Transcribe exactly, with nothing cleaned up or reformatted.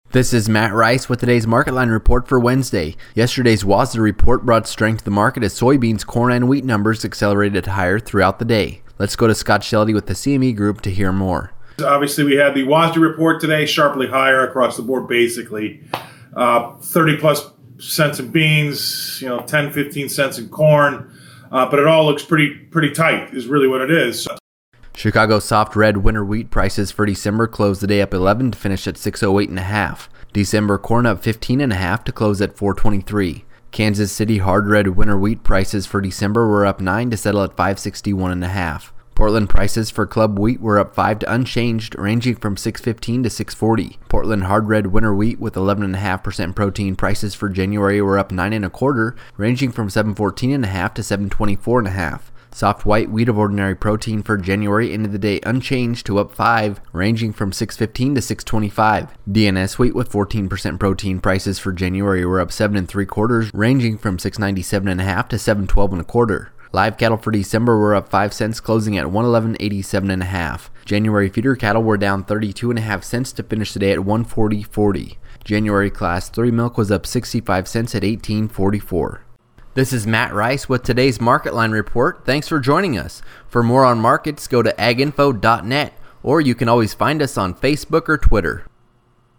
This is Matt Rice with today's Market Line report for Wednesday. Yesterday's W A S D report brought strength to the market as soybeans, corn, and wheat numbers accelerated higher throughout the day. Let's go to Scott Sheldy with the C M E Group to hear more. Obviously, we had the W A S D report today, sharply higher across the board, basically. Uh, thirty plus cents in beans, you know, ten, fifteen cents in corn. Uh, but it all looks pretty pretty tight, is really what it is. Chicago soft red winter wheat prices for December closed the day up eleven to finish at six oh eight and a half. December corn up fifteen and a half to close at four twenty-three. Kansas City hard red winter wheat prices for December were up nine to settle at five sixty-one and a half. Portland prices for club wheat were up five to unchanged, ranging from six fifteen to six forty. Portland hard red winter wheat with eleven point five percent protein prices for January were up nine and a quarter, ranging from seven fourteen and a half to seven twenty-four and a half. Soft white wheat of ordinary protein for January ended the day unchanged to up five, ranging from six fifteen to six twenty-five. D N S wheat with fourteen percent protein prices for January were up seven and three quarters, ranging from six ninety-seven and a half to seven twelve and a quarter. Live cattle for December were up five cents, closing at one eleven eighty-seven and a half. January feeder cattle were down thirty-two and a half cents to finish the day at one forty forty. January class three milk was up sixty-five cents at eighteen forty-four. This is Matt Rice with today's Market Line report. Thanks for joining us. For more on markets, go to ag info dot net, or you can always find us on Facebook or Twitter.